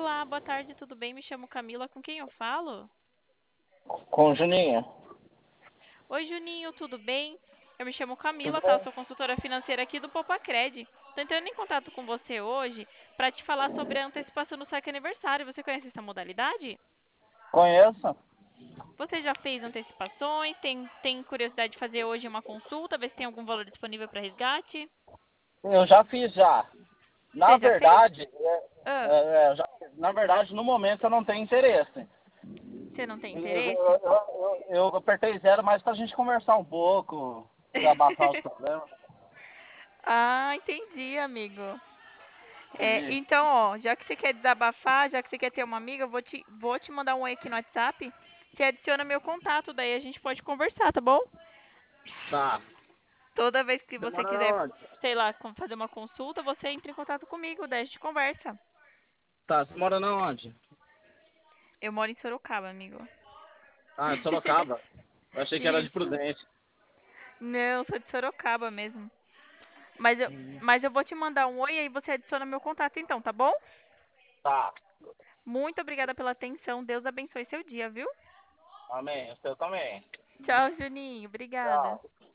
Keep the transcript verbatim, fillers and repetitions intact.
Olá, boa tarde, tudo bem? Me chamo Camila, com quem eu falo? Com o Juninho. Oi, Juninho, tudo bem? Eu me chamo Tudo Camila, tá? Eu bem? sou consultora financeira aqui do Popacred. Tô entrando em contato com você hoje para te falar sobre a antecipação do saque aniversário. Você conhece essa modalidade? Conheço. Você já fez antecipações? Tem, tem curiosidade de fazer hoje uma consulta, ver se tem algum valor disponível para resgate? Eu já fiz já. Na Você já fez? verdade, é, Ah, é, é, já- na verdade, no momento eu não tenho interesse. você não tem Eu, interesse? eu, eu, eu apertei zero mais pra gente conversar um pouco, desabafar os problemas. Ah, entendi, amigo. É, Entendi. então, ó, já que você quer desabafar, já que você quer ter uma amiga, eu vou te, vou te mandar um oi aqui no WhatsApp. Você adiciona meu contato, daí a gente pode conversar, tá bom? Tá. Toda vez que Você você mora quiser, onde? sei lá, com- fazer uma consulta, você entra em contato comigo, daí a gente conversa. Tá, você mora na onde? Eu moro em Sorocaba, amigo. Ah, em Sorocaba. Eu achei que era de Isso. Prudente. Não, sou de Sorocaba mesmo. Mas eu, mas eu vou te mandar um oi e aí você adiciona meu contato então, tá bom? Tá. Muito obrigada pela atenção. Deus abençoe seu dia, viu? Amém. O seu também. Tchau, Juninho. Obrigada. Tchau.